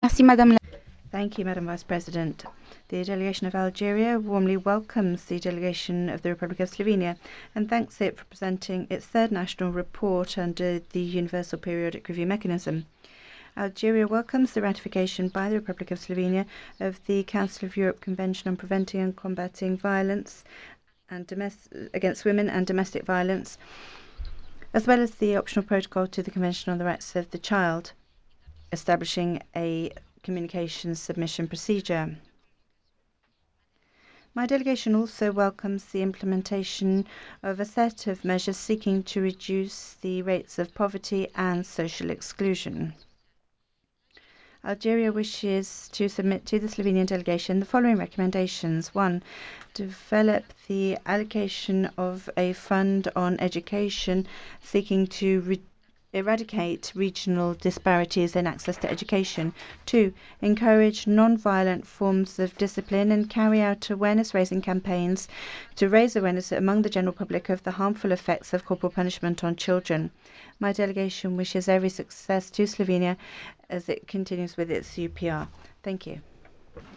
Merci, Madame. Thank you, Madam Vice President. The delegation of Algeria warmly welcomes the delegation of the Republic of Slovenia and thanks it for presenting its third national report under the Universal Periodic Review Mechanism. Algeria welcomes the ratification by the Republic of Slovenia of the Council of Europe Convention on Preventing and Combating Violence against Women and Domestic Violence, as well as the optional protocol to the Convention on the Rights of the Child, establishing a communications submission procedure. My delegation also welcomes the implementation of a set of measures seeking to reduce the rates of poverty and social exclusion. Algeria wishes to submit to the Slovenian delegation the following recommendations. 1. Develop the allocation of a fund on education seeking to eradicate regional disparities in access to education. 2. Encourage non-violent forms of discipline and carry out awareness-raising campaigns to raise awareness among the general public of the harmful effects of corporal punishment on children. My delegation wishes every success to Slovenia as it continues with its UPR. Thank you.